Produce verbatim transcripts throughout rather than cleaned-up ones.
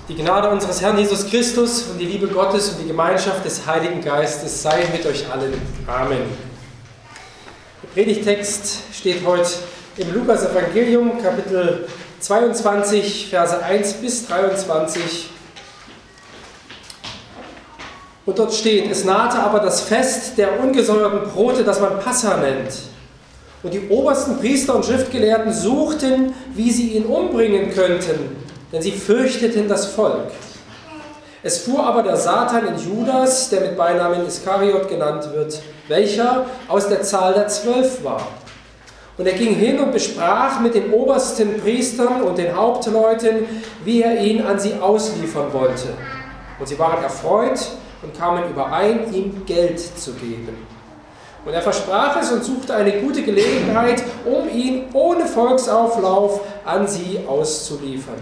Die Gnade unseres Herrn Jesus Christus und die Liebe Gottes und die Gemeinschaft des Heiligen Geistes sei mit euch allen. Amen. Der Predigtext steht heute im Lukas-Evangelium, Kapitel zweiundzwanzig, Verse eins bis dreiundzwanzig. Und dort steht: Es nahte aber das Fest der ungesäuerten Brote, das man Passa nennt. Und die obersten Priester und Schriftgelehrten suchten, wie sie ihn umbringen könnten, denn sie fürchteten das Volk. Es fuhr aber der Satan in Judas, der mit Beinamen Iskariot genannt wird, welcher aus der Zahl der Zwölf war. Und er ging hin und besprach mit den obersten Priestern und den Hauptleuten, wie er ihn an sie ausliefern wollte. Und sie waren erfreut und kamen überein, ihm Geld zu geben. Und er versprach es und suchte eine gute Gelegenheit, um ihn ohne Volksauflauf an sie auszuliefern.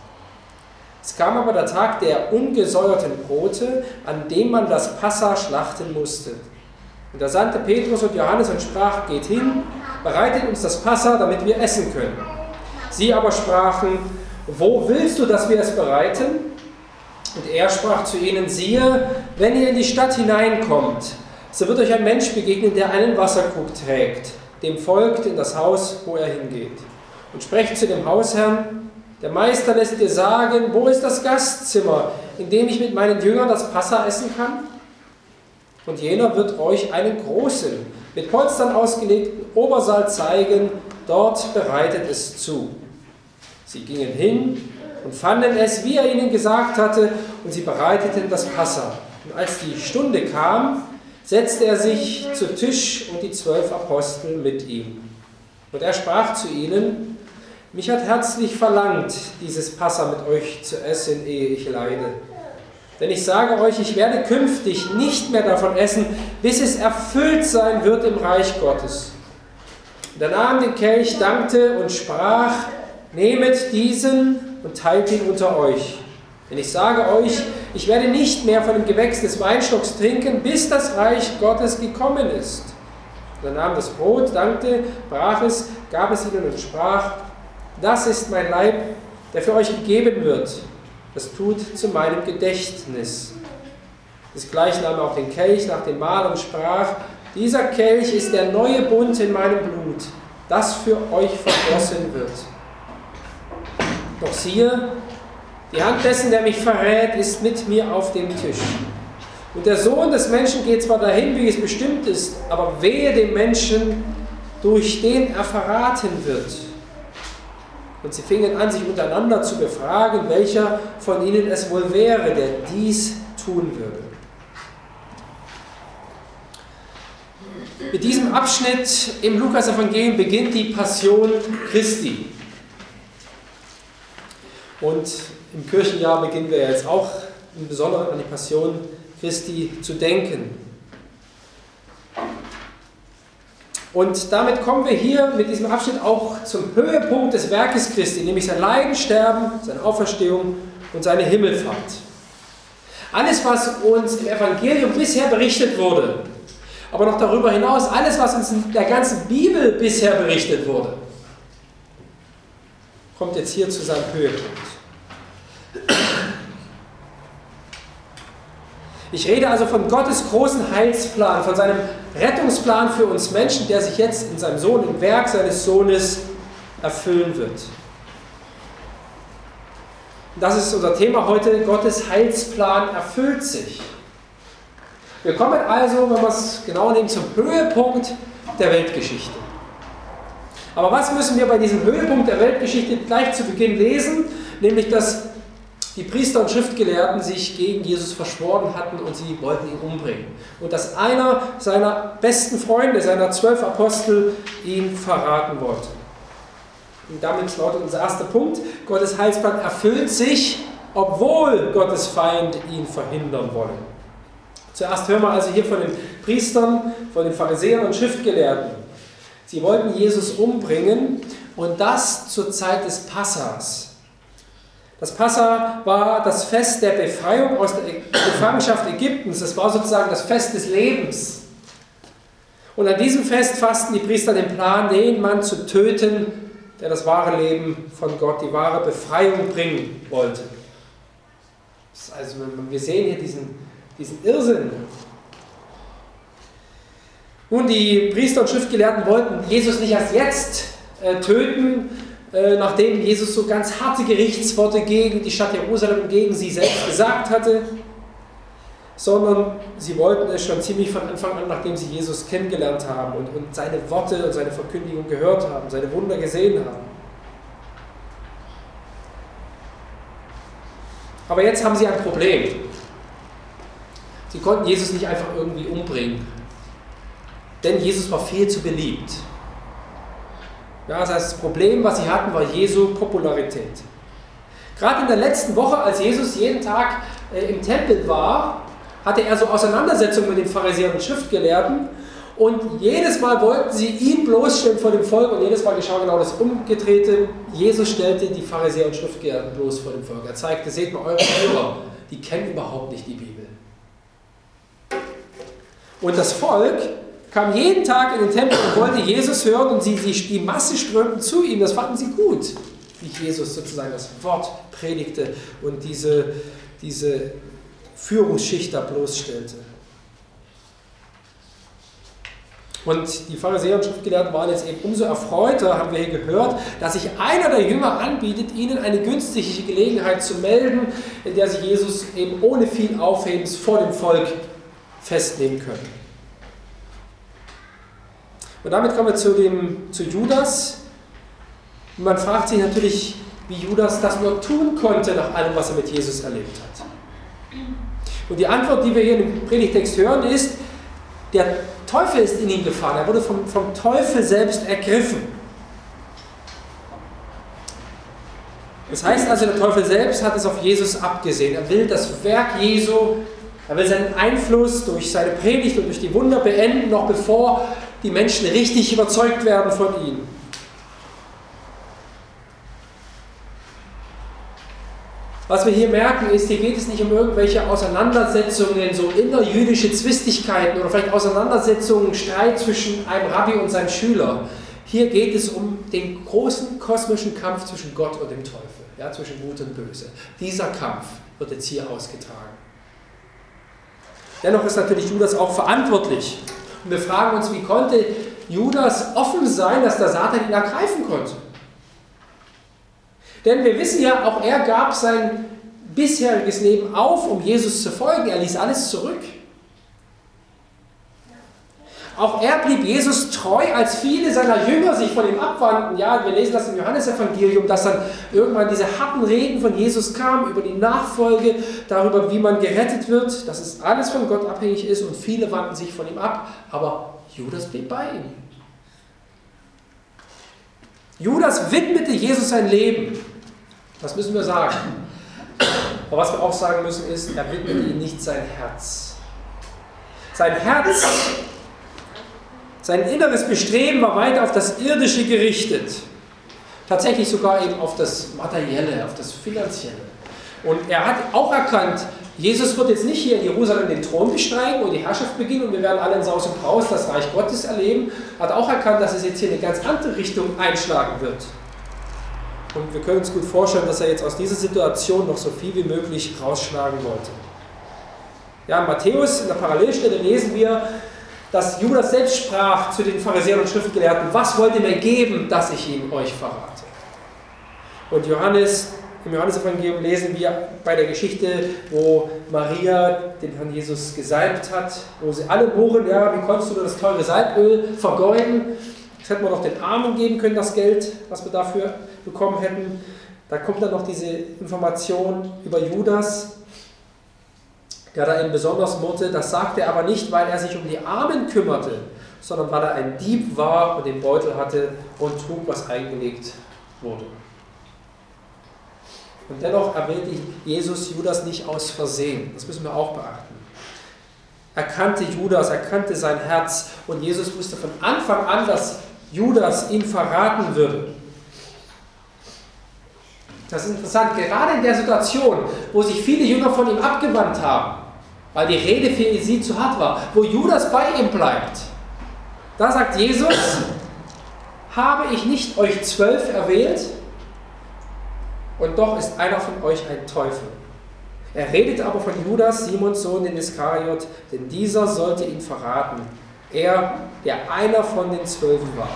Es kam aber der Tag der ungesäuerten Brote, an dem man das Passa schlachten musste. Und da sandte Petrus und Johannes und sprach: Geht hin, bereitet uns das Passa, damit wir essen können. Sie aber sprachen: Wo willst du, dass wir es bereiten? Und er sprach zu ihnen: Siehe, wenn ihr in die Stadt hineinkommt, so wird euch ein Mensch begegnen, der einen Wasserkrug trägt. Dem folgt in das Haus, wo er hingeht. Und sprecht zu dem Hausherrn: Der Meister lässt dir sagen, wo ist das Gastzimmer, in dem ich mit meinen Jüngern das Passa essen kann? Und jener wird euch einen großen, mit Polstern ausgelegten Obersaal zeigen, dort bereitet es zu. Sie gingen hin und fanden es, wie er ihnen gesagt hatte, und sie bereiteten das Passa. Und als die Stunde kam, setzte er sich zu Tisch und die zwölf Apostel mit ihm. Und er sprach zu ihnen: Mich hat herzlich verlangt, dieses Passa mit euch zu essen, ehe ich leide. Denn ich sage euch, ich werde künftig nicht mehr davon essen, bis es erfüllt sein wird im Reich Gottes. Und er nahm den Kelch, dankte und sprach: Nehmet diesen und teilt ihn unter euch. Denn ich sage euch, ich werde nicht mehr von dem Gewächs des Weinstocks trinken, bis das Reich Gottes gekommen ist. Und er nahm das Brot, dankte, brach es, gab es ihnen und sprach: Das ist mein Leib, der für euch gegeben wird. Das tut zu meinem Gedächtnis. Desgleichen nahm er auch den Kelch nach dem Mahl und sprach: Dieser Kelch ist der neue Bund in meinem Blut, das für euch vergossen wird. Doch siehe, die Hand dessen, der mich verrät, ist mit mir auf dem Tisch. Und der Sohn des Menschen geht zwar dahin, wie es bestimmt ist, aber wehe dem Menschen, durch den er verraten wird. Und sie fingen an, sich untereinander zu befragen, welcher von ihnen es wohl wäre, der dies tun würde. Mit diesem Abschnitt im Lukas-Evangelium beginnt die Passion Christi. Und im Kirchenjahr beginnen wir jetzt auch im Besonderen an die Passion Christi zu denken. Und damit kommen wir hier mit diesem Abschnitt auch zum Höhepunkt des Werkes Christi, nämlich sein Leiden, Sterben, seine Auferstehung und seine Himmelfahrt. Alles, was uns im Evangelium bisher berichtet wurde, aber noch darüber hinaus, alles, was uns in der ganzen Bibel bisher berichtet wurde, kommt jetzt hier zu seinem Höhepunkt. Ich rede also von Gottes großen Heilsplan, von seinem Rettungsplan für uns Menschen, der sich jetzt in seinem Sohn, im Werk seines Sohnes erfüllen wird. Das ist unser Thema heute: Gottes Heilsplan erfüllt sich. Wir kommen also, wenn wir es genau nehmen, zum Höhepunkt der Weltgeschichte. Aber was müssen wir bei diesem Höhepunkt der Weltgeschichte gleich zu Beginn lesen? Nämlich, dass die Priester und Schriftgelehrten sich gegen Jesus verschworen hatten und sie wollten ihn umbringen. Und dass einer seiner besten Freunde, seiner zwölf Apostel, ihn verraten wollte. Und damit lautet unser erster Punkt: Gottes Heilsplan erfüllt sich, obwohl Gottes Feinde ihn verhindern wollen. Zuerst hören wir also hier von den Priestern, von den Pharisäern und Schriftgelehrten. Sie wollten Jesus umbringen, und das zur Zeit des Passas. Das Passa war das Fest der Befreiung aus der Gefangenschaft Ägyptens. Es war sozusagen das Fest des Lebens. Und an diesem Fest fassten die Priester den Plan, den Mann zu töten, der das wahre Leben von Gott, die wahre Befreiung bringen wollte. Also wir sehen hier diesen, diesen Irrsinn. Nun, die Priester und Schriftgelehrten wollten Jesus nicht erst jetzt äh, töten, äh, nachdem Jesus so ganz harte Gerichtsworte gegen die Stadt Jerusalem und gegen sie selbst gesagt hatte, sondern sie wollten es schon ziemlich von Anfang an, nachdem sie Jesus kennengelernt haben und, und seine Worte und seine Verkündigung gehört haben, seine Wunder gesehen haben. Aber jetzt haben sie ein Problem. Sie konnten Jesus nicht einfach irgendwie umbringen, denn Jesus war viel zu beliebt. Ja, das heißt, das Problem, was sie hatten, war Jesu Popularität. Gerade in der letzten Woche, als Jesus jeden Tag äh, im Tempel war, hatte er so Auseinandersetzungen mit den Pharisäern und Schriftgelehrten und jedes Mal wollten sie ihn bloßstellen vor dem Volk und jedes Mal geschah genau das Umgedrehte. Jesus stellte die Pharisäer und Schriftgelehrten bloß vor dem Volk. Er zeigte, seht mal, eure Führer, die kennen überhaupt nicht die Bibel. Und das Volk kam jeden Tag in den Tempel und wollte Jesus hören und sie, sie, die Masse strömten zu ihm. Das fanden sie gut, wie Jesus sozusagen das Wort predigte und diese, diese Führungsschicht da bloßstellte. Und die Pharisäer und Schriftgelehrten waren jetzt eben umso erfreuter, haben wir hier gehört, dass sich einer der Jünger anbietet, ihnen eine günstige Gelegenheit zu melden, in der sie Jesus eben ohne viel Aufhebens vor dem Volk festnehmen können. Und damit kommen wir zu, dem, zu Judas. Und man fragt sich natürlich, wie Judas das nur tun konnte, nach allem, was er mit Jesus erlebt hat. Und die Antwort, die wir hier im Predigtext hören, ist, der Teufel ist in ihn gefahren. Er wurde vom, vom Teufel selbst ergriffen. Das heißt also, der Teufel selbst hat es auf Jesus abgesehen. Er will das Werk Jesu, er will seinen Einfluss durch seine Predigt und durch die Wunder beenden, noch bevor die Menschen richtig überzeugt werden von ihm. Was wir hier merken ist, hier geht es nicht um irgendwelche Auseinandersetzungen, so innerjüdische Zwistigkeiten oder vielleicht Auseinandersetzungen, Streit zwischen einem Rabbi und seinem Schüler. Hier geht es um den großen kosmischen Kampf zwischen Gott und dem Teufel, ja, zwischen Gut und Böse. Dieser Kampf wird jetzt hier ausgetragen. Dennoch ist natürlich Judas auch verantwortlich. Und wir fragen uns, wie konnte Judas offen sein, dass der Satan ihn ergreifen konnte? Denn wir wissen ja, auch er gab sein bisheriges Leben auf, um Jesus zu folgen. Er ließ alles zurück. Auch er blieb Jesus treu, als viele seiner Jünger sich von ihm abwandten. Ja, wir lesen das im Johannesevangelium, dass dann irgendwann diese harten Reden von Jesus kamen über die Nachfolge, darüber, wie man gerettet wird, dass es alles von Gott abhängig ist und viele wandten sich von ihm ab. Aber Judas blieb bei ihm. Judas widmete Jesus sein Leben. Das müssen wir sagen. Aber was wir auch sagen müssen ist, er widmete ihm nicht sein Herz. Sein Herz, sein inneres Bestreben war weiter auf das Irdische gerichtet. Tatsächlich sogar eben auf das Materielle, auf das Finanzielle. Und er hat auch erkannt, Jesus wird jetzt nicht hier in Jerusalem den Thron besteigen und die Herrschaft beginnen und wir werden alle in Saus und Braus das Reich Gottes erleben. Er hat auch erkannt, dass es jetzt hier eine ganz andere Richtung einschlagen wird. Und wir können uns gut vorstellen, dass er jetzt aus dieser Situation noch so viel wie möglich rausschlagen wollte. Ja, in Matthäus, in der Parallelstelle lesen wir, dass Judas selbst sprach zu den Pharisäern und Schriftgelehrten: Was wollt ihr mir geben, dass ich ihn euch verrate? Und Johannes, im Johannesevangelium lesen wir bei der Geschichte, wo Maria den Herrn Jesus gesalbt hat, wo sie alle murren, ja, wie konntest du nur das teure Salböl vergeuden? Das hätten wir noch den Armen geben können, das Geld, was wir dafür bekommen hätten. Da kommt dann noch diese Information über Judas, der da eben besonders murrte. Das sagte er aber nicht, weil er sich um die Armen kümmerte, sondern weil er ein Dieb war und den Beutel hatte und trug, was eingelegt wurde. Und dennoch erwählte Jesus Judas nicht aus Versehen. Das müssen wir auch beachten. Er kannte Judas, er kannte sein Herz und Jesus wusste von Anfang an, dass Judas ihn verraten würde. Das ist interessant, gerade in der Situation, wo sich viele Jünger von ihm abgewandt haben, weil die Rede für sie zu hart war, wo Judas bei ihm bleibt, da sagt Jesus: Habe ich nicht euch zwölf erwählt? Und doch ist einer von euch ein Teufel. Er redet aber von Judas, Simons Sohn, den Iskariot, denn dieser sollte ihn verraten. Er, der einer von den Zwölfen war.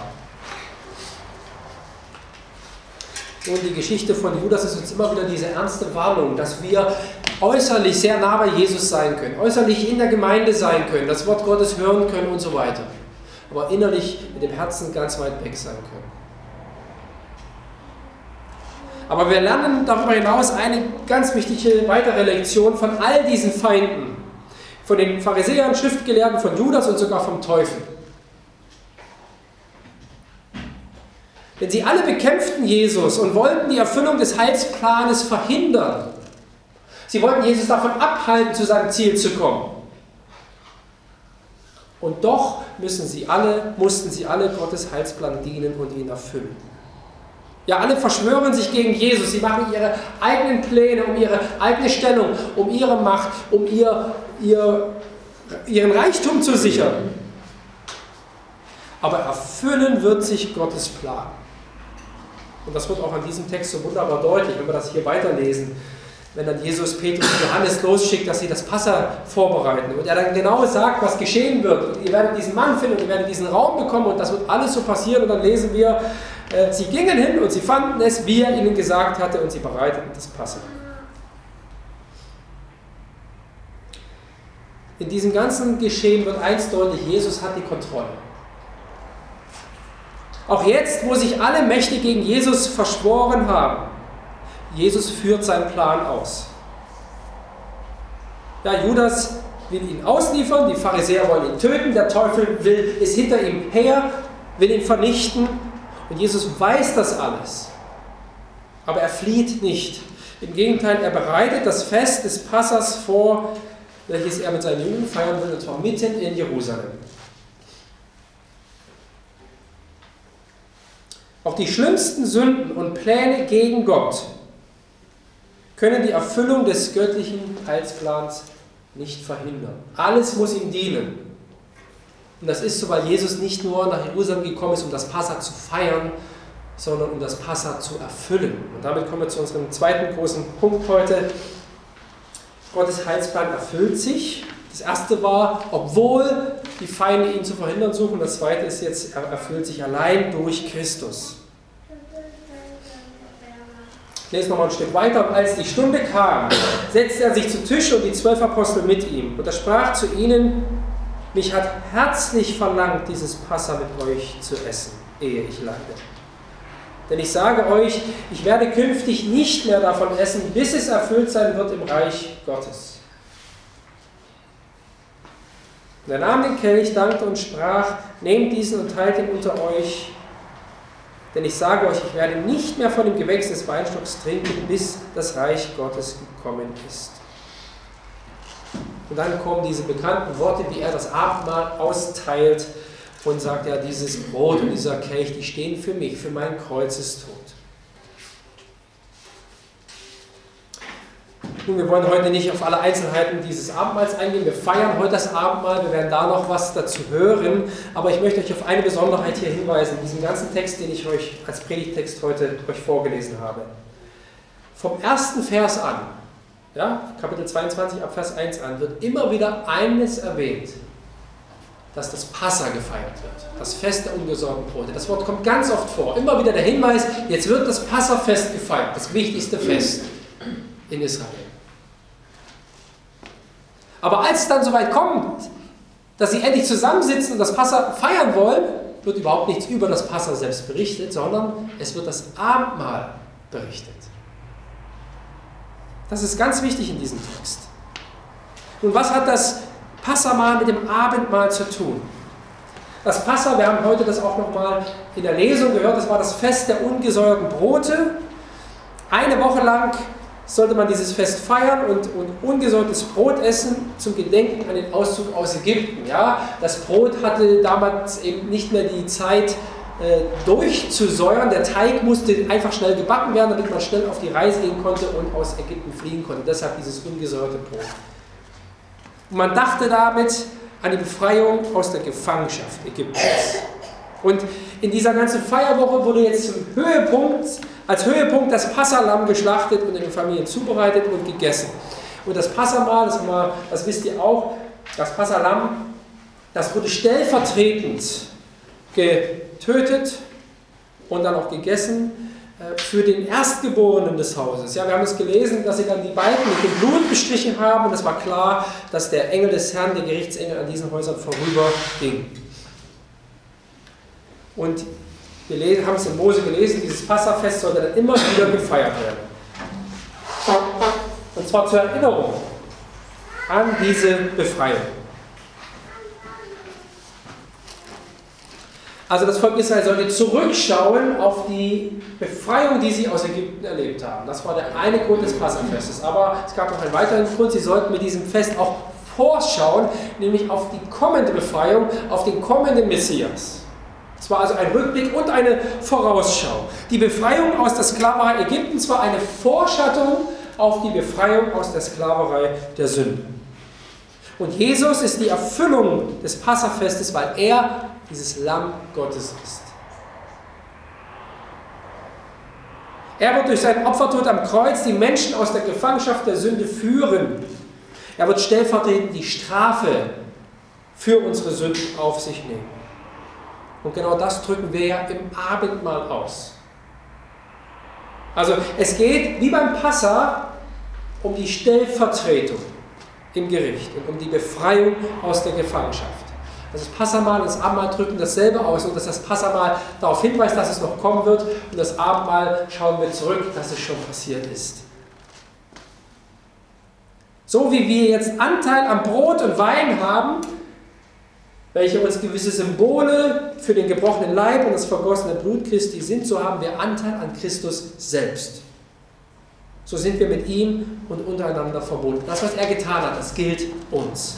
Und die Geschichte von Judas ist uns immer wieder diese ernste Warnung, dass wir äußerlich sehr nah bei Jesus sein können, äußerlich in der Gemeinde sein können, das Wort Gottes hören können und so weiter, aber innerlich mit dem Herzen ganz weit weg sein können. Aber wir lernen darüber hinaus eine ganz wichtige weitere Lektion von all diesen Feinden, von den Pharisäern, Schriftgelehrten, von Judas und sogar vom Teufel. Denn sie alle bekämpften Jesus und wollten die Erfüllung des Heilsplanes verhindern. Sie wollten Jesus davon abhalten, zu seinem Ziel zu kommen. Und doch müssen sie alle, mussten sie alle Gottes Heilsplan dienen und ihn erfüllen. Ja, alle verschwören sich gegen Jesus. Sie machen ihre eigenen Pläne um ihre eigene Stellung, um ihre Macht, um ihr, ihr, ihren Reichtum zu sichern. Aber erfüllen wird sich Gottes Plan. Und das wird auch an diesem Text so wunderbar deutlich, wenn wir das hier weiterlesen. Wenn dann Jesus, Petrus und Johannes losschickt, dass sie das Passa vorbereiten. Und er dann genau sagt, was geschehen wird. Und ihr werdet diesen Mann finden und ihr werdet diesen Raum bekommen und das wird alles so passieren. Und dann lesen wir, äh, sie gingen hin und sie fanden es, wie er ihnen gesagt hatte, und sie bereiteten das Passa. In diesem ganzen Geschehen wird eins deutlich, Jesus hat die Kontrolle. Auch jetzt, wo sich alle Mächte gegen Jesus verschworen haben, Jesus führt seinen Plan aus. Ja, Judas will ihn ausliefern, die Pharisäer wollen ihn töten, der Teufel will, ist hinter ihm her, will ihn vernichten und Jesus weiß das alles. Aber er flieht nicht. Im Gegenteil, er bereitet das Fest des Passas vor, welches er mit seinen Jüngern feiern will, und zwar mitten in Jerusalem. Auch die schlimmsten Sünden und Pläne gegen Gott können die Erfüllung des göttlichen Heilsplans nicht verhindern. Alles muss ihm dienen. Und das ist so, weil Jesus nicht nur nach Jerusalem gekommen ist, um das Passa zu feiern, sondern um das Passa zu erfüllen. Und damit kommen wir zu unserem zweiten großen Punkt heute. Gottes Heilsplan erfüllt sich. Das erste war, obwohl die Feinde ihn zu verhindern suchen. Das zweite ist jetzt, er erfüllt sich allein durch Christus. Ich lese nochmal ein Stück weiter. Und als die Stunde kam, setzte er sich zu Tisch und die zwölf Apostel mit ihm. Und er sprach zu ihnen, mich hat herzlich verlangt, dieses Passa mit euch zu essen, ehe ich leide. Denn ich sage euch, ich werde künftig nicht mehr davon essen, bis es erfüllt sein wird im Reich Gottes. Und er nahm den Kelch, dankte und sprach, nehmt diesen und teilt ihn unter euch, denn ich sage euch, ich werde nicht mehr von dem Gewächs des Weinstocks trinken, bis das Reich Gottes gekommen ist. Und dann kommen diese bekannten Worte, wie er das Abendmahl austeilt und sagt, ja, dieses Brot und dieser Kelch, die stehen für mich, für mein Kreuzestod. Nun, wir wollen heute nicht auf alle Einzelheiten dieses Abendmahls eingehen. Wir feiern heute das Abendmahl, wir werden da noch was dazu hören. Aber ich möchte euch auf eine Besonderheit hier hinweisen, in diesem ganzen Text, den ich euch als Predigtext heute euch vorgelesen habe. Vom ersten Vers an, ja, Kapitel zweiundzwanzig ab Vers eins an, wird immer wieder eines erwähnt, dass das Passa gefeiert wird, das Fest der ungesäuerten Brote. Das Wort kommt ganz oft vor. Immer wieder der Hinweis, jetzt wird das Passafest gefeiert, das wichtigste Fest in Israel. Aber als es dann soweit kommt, dass sie endlich zusammensitzen und das Passa feiern wollen, wird überhaupt nichts über das Passa selbst berichtet, sondern es wird das Abendmahl berichtet. Das ist ganz wichtig in diesem Text. Und was hat das Passamahl mit dem Abendmahl zu tun? Das Passa, wir haben heute das auch nochmal in der Lesung gehört, das war das Fest der ungesäuerten Brote. Eine Woche lang sollte man dieses Fest feiern und, und ungesäuertes Brot essen zum Gedenken an den Auszug aus Ägypten. Ja? Das Brot hatte damals eben nicht mehr die Zeit äh, durchzusäuern. Der Teig musste einfach schnell gebacken werden, damit man schnell auf die Reise gehen konnte und aus Ägypten fliehen konnte. Deshalb dieses ungesäuerte Brot. Und man dachte damit an die Befreiung aus der Gefangenschaft Ägyptens. Und in dieser ganzen Feierwoche wurde jetzt zum Höhepunkt, als Höhepunkt das Passalamm geschlachtet und in den Familien zubereitet und gegessen. Und das Passamal, das, wir, das wisst ihr auch, das Passalam, das wurde stellvertretend getötet und dann auch gegessen für den Erstgeborenen des Hauses. Ja, wir haben es gelesen, dass sie dann die Balken mit dem Blut bestrichen haben und es war klar, dass der Engel des Herrn, der Gerichtsengel, an diesen Häusern vorüberging. Und wir lesen, haben es in Mose gelesen, dieses Passafest sollte dann immer wieder gefeiert werden. Und zwar zur Erinnerung an diese Befreiung. Also das Volk Israel sollte zurückschauen auf die Befreiung, die sie aus Ägypten erlebt haben. Das war der eine Grund des Passafestes. Aber es gab noch einen weiteren Grund, sie sollten mit diesem Fest auch vorschauen, nämlich auf die kommende Befreiung, auf den kommenden Messias. Es war also ein Rückblick und eine Vorausschau. Die Befreiung aus der Sklaverei Ägyptens war eine Vorschattung auf die Befreiung aus der Sklaverei der Sünde. Und Jesus ist die Erfüllung des Passafestes, weil er dieses Lamm Gottes ist. Er wird durch seinen Opfertod am Kreuz die Menschen aus der Gefangenschaft der Sünde führen. Er wird stellvertretend die Strafe für unsere Sünden auf sich nehmen. Und genau das drücken wir ja im Abendmahl aus. Also es geht wie beim Passa um die Stellvertretung im Gericht und um die Befreiung aus der Gefangenschaft. Also das Passamal und das Abendmahl drücken dasselbe aus, und dass das Passamal darauf hinweist, dass es noch kommen wird, und das Abendmahl schauen wir zurück, dass es schon passiert ist. So wie wir jetzt Anteil am Brot und Wein haben, welche uns gewisse Symbole für den gebrochenen Leib und das vergossene Blut Christi sind, so haben wir Anteil an Christus selbst. So sind wir mit ihm und untereinander verbunden. Das, was er getan hat, das gilt uns.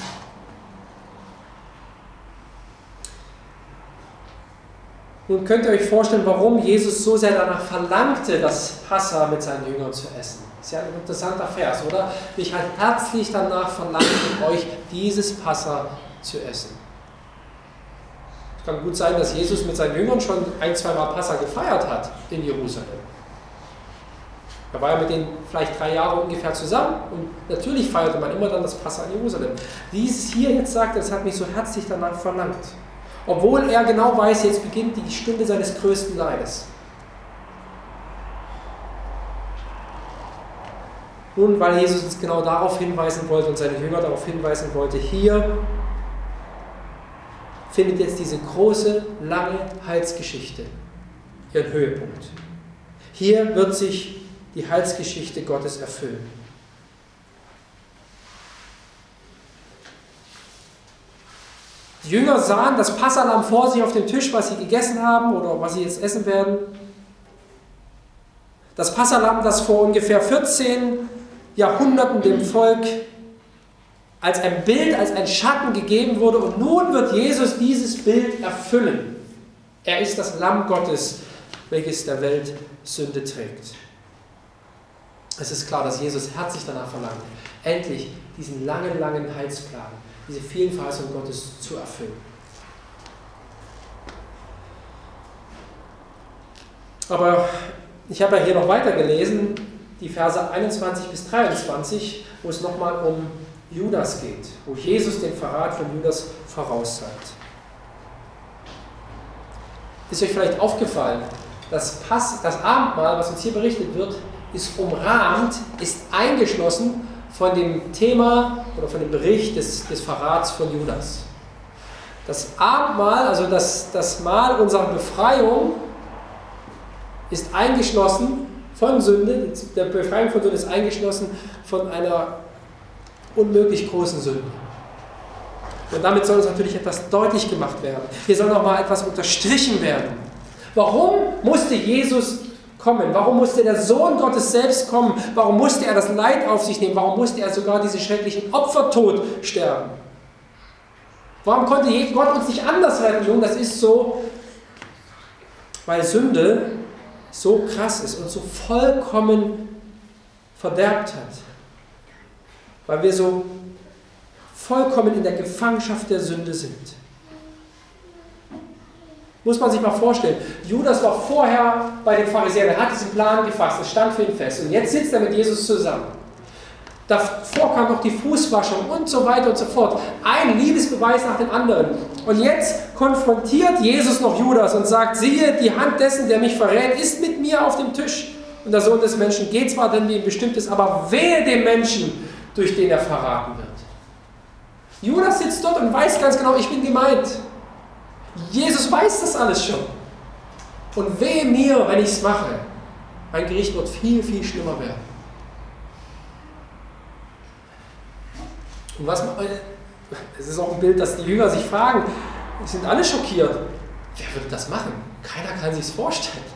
Nun könnt ihr euch vorstellen, warum Jesus so sehr danach verlangte, das Passa mit seinen Jüngern zu essen. Das ist ja ein interessanter Vers, oder? Ich halt herzlich danach verlangt, mit euch dieses Passa zu essen. Es kann gut sein, dass Jesus mit seinen Jüngern schon ein, zwei Mal Passa gefeiert hat in Jerusalem. Er war ja mit denen vielleicht drei Jahre ungefähr zusammen, und natürlich feierte man immer dann das Passa in Jerusalem. Dieses hier jetzt sagt, das hat mich so herzlich danach verlangt. Obwohl er genau weiß, jetzt beginnt die Stunde seines größten Leides. Nun, weil Jesus uns genau darauf hinweisen wollte und seine Jünger darauf hinweisen wollte, hier findet jetzt diese große, lange Heilsgeschichte ihren Höhepunkt. Hier wird sich die Heilsgeschichte Gottes erfüllen. Die Jünger sahen das Passahlamm vor sich auf dem Tisch, was sie gegessen haben oder was sie jetzt essen werden. Das Passahlamm, das vor ungefähr vierzehn Jahrhunderten dem Volk als ein Bild, als ein Schatten gegeben wurde, und nun wird Jesus dieses Bild erfüllen. Er ist das Lamm Gottes, welches der Welt Sünde trägt. Es ist klar, dass Jesus herzlich danach verlangt, endlich diesen langen, langen Heilsplan, diese vielen Verheißungen Gottes zu erfüllen. Aber ich habe ja hier noch weiter gelesen, die Verse einundzwanzig bis dreiundzwanzig, wo es nochmal um Judas geht, wo Jesus den Verrat von Judas voraussagt. Ist euch vielleicht aufgefallen, das, Pass, das Abendmahl, was uns hier berichtet wird, ist umrahmt, ist eingeschlossen von dem Thema oder von dem Bericht des, des Verrats von Judas. Das Abendmahl, also das, das Mahl unserer Befreiung, ist eingeschlossen von Sünde, der Befreiung von Sünde ist eingeschlossen von einer unmöglich großen Sünde. Und damit soll uns natürlich etwas deutlich gemacht werden. Hier soll nochmal etwas unterstrichen werden. Warum musste Jesus kommen? Warum musste der Sohn Gottes selbst kommen? Warum musste er das Leid auf sich nehmen? Warum musste er sogar diesen schrecklichen Opfertod sterben? Warum konnte Gott uns nicht anders retten? Nun, das ist so, weil Sünde so krass ist und so vollkommen verderbt hat. Weil wir so vollkommen in der Gefangenschaft der Sünde sind. Muss man sich mal vorstellen. Judas war vorher bei den Pharisäern, er hat diesen Plan gefasst, es stand für ihn fest. Und jetzt sitzt er mit Jesus zusammen. Davor kam noch die Fußwaschung und so weiter und so fort. Ein Liebesbeweis nach dem anderen. Und jetzt konfrontiert Jesus noch Judas und sagt, siehe, die Hand dessen, der mich verrät, ist mit mir auf dem Tisch. Und der Sohn des Menschen geht zwar, denn wie ihm bestimmt ist, aber wehe dem Menschen, durch den er verraten wird. Judas sitzt dort und weiß ganz genau, ich bin gemeint. Jesus weiß das alles schon. Und wehe mir, wenn ich es mache. Mein Gericht wird viel, viel schlimmer werden. Und was, es ist auch ein Bild, dass die Jünger sich fragen, die sind alle schockiert. Wer würde das machen? Keiner kann sich es vorstellen.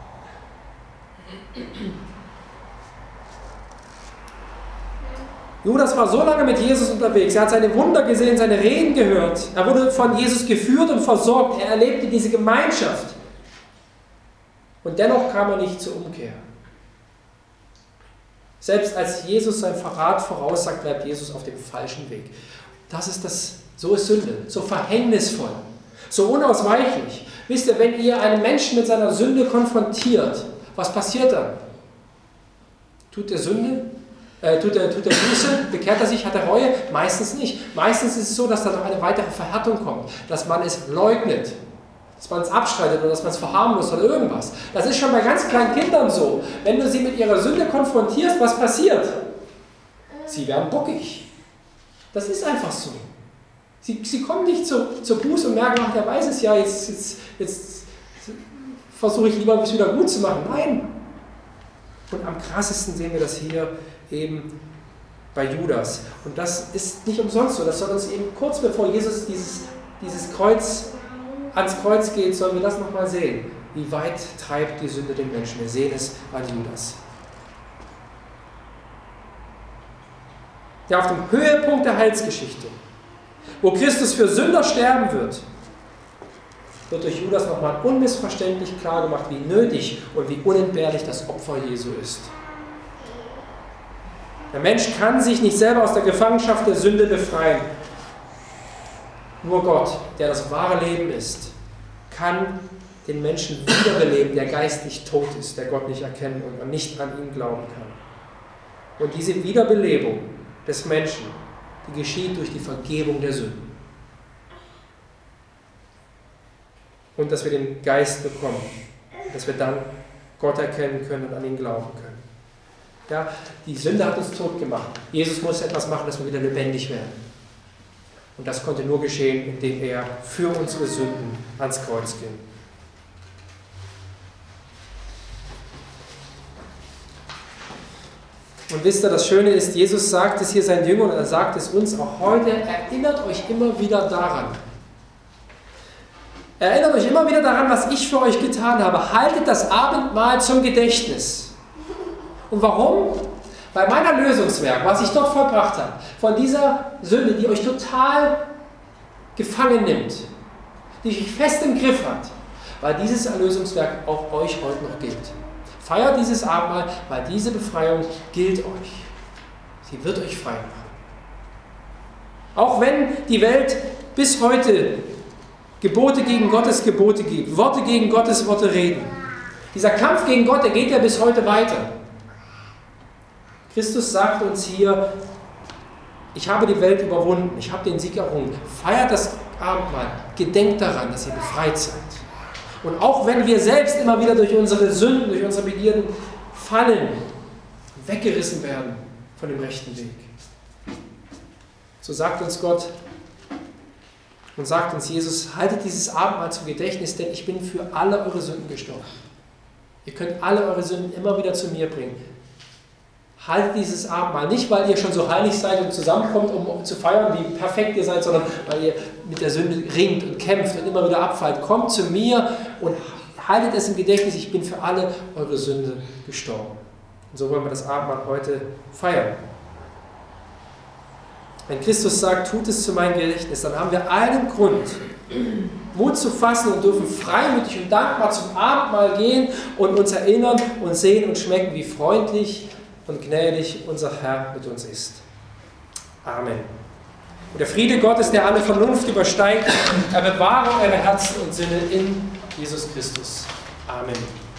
Judas war so lange mit Jesus unterwegs, er hat seine Wunder gesehen, seine Reden gehört, er wurde von Jesus geführt und versorgt, er erlebte diese Gemeinschaft. Und dennoch kam er nicht zur Umkehr. Selbst als Jesus sein Verrat voraussagt, bleibt Jesus auf dem falschen Weg. Das ist das, so ist Sünde, so verhängnisvoll, so unausweichlich. Wisst ihr, wenn ihr einen Menschen mit seiner Sünde konfrontiert, was passiert dann? Tut er Sünde? Äh, tut er, tut er Buße? Bekehrt er sich? Hat er Reue? Meistens nicht. Meistens ist es so, dass da noch eine weitere Verhärtung kommt, dass man es leugnet, dass man es abstreitet oder dass man es verharmlost oder irgendwas. Das ist schon bei ganz kleinen Kindern so. Wenn du sie mit ihrer Sünde konfrontierst, was passiert? Sie werden bockig. Das ist einfach so. Sie, sie kommen nicht zur, zur Buße und merken, ach, der weiß es ja, jetzt, jetzt, jetzt versuche ich lieber, es wieder gut zu machen. Nein. Und am krassesten sehen wir das hier eben bei Judas. Und das ist nicht umsonst so. Das soll uns eben kurz bevor Jesus dieses, dieses Kreuz ans Kreuz geht, sollen wir das nochmal sehen. Wie weit treibt die Sünde den Menschen? Wir sehen es an Judas. Ja, auf dem Höhepunkt der Heilsgeschichte, wo Christus für Sünder sterben wird, wird durch Judas nochmal unmissverständlich klar gemacht, wie nötig und wie unentbehrlich das Opfer Jesu ist. Der Mensch kann sich nicht selber aus der Gefangenschaft der Sünde befreien. Nur Gott, der das wahre Leben ist, kann den Menschen wiederbeleben, der geistlich tot ist, der Gott nicht erkennen und nicht an ihn glauben kann. Und diese Wiederbelebung des Menschen, die geschieht durch die Vergebung der Sünden. Und dass wir den Geist bekommen, dass wir dann Gott erkennen können und an ihn glauben können. Ja, die Sünde hat uns tot gemacht. Jesus musste etwas machen, dass wir wieder lebendig werden. Und das konnte nur geschehen, indem er für unsere Sünden ans Kreuz ging. Und wisst ihr, das Schöne ist, Jesus sagt es hier seinen Jüngern und er sagt es uns auch heute, erinnert euch immer wieder daran. Erinnert euch immer wieder daran, was ich für euch getan habe. Haltet das Abendmahl zum Gedächtnis. Und warum? Bei meiner Lösungswerk, was ich dort vollbracht habe, von dieser Sünde, die euch total gefangen nimmt, die euch fest im Griff hat, weil dieses Erlösungswerk auch euch heute noch gilt. Feiert dieses Abendmahl, weil diese Befreiung gilt euch. Sie wird euch frei machen. Auch wenn die Welt bis heute Gebote gegen Gottes Gebote gibt, Worte gegen Gottes Worte reden. Dieser Kampf gegen Gott, der geht ja bis heute weiter. Christus sagt uns hier, ich habe die Welt überwunden, ich habe den Sieg errungen. Feiert das Abendmahl, gedenkt daran, dass ihr befreit seid. Und auch wenn wir selbst immer wieder durch unsere Sünden, durch unsere Begierden fallen, weggerissen werden von dem rechten Weg. So sagt uns Gott und sagt uns Jesus, haltet dieses Abendmahl zum Gedächtnis, denn ich bin für alle eure Sünden gestorben. Ihr könnt alle eure Sünden immer wieder zu mir bringen. Haltet dieses Abendmahl nicht, weil ihr schon so heilig seid und zusammenkommt, um zu feiern, wie perfekt ihr seid, sondern weil ihr mit der Sünde ringt und kämpft und immer wieder abfallt. Kommt zu mir und haltet es im Gedächtnis, ich bin für alle eure Sünde gestorben. Und so wollen wir das Abendmahl heute feiern. Wenn Christus sagt, tut es zu meinem Gedächtnis, dann haben wir einen Grund, Mut zu fassen und dürfen freimütig und dankbar zum Abendmahl gehen und uns erinnern und sehen und schmecken, wie freundlich und gnädig unser Herr mit uns ist. Amen. Und der Friede Gottes, der alle Vernunft übersteigt, er bewahre eure Herzen und Sinne in Jesus Christus. Amen.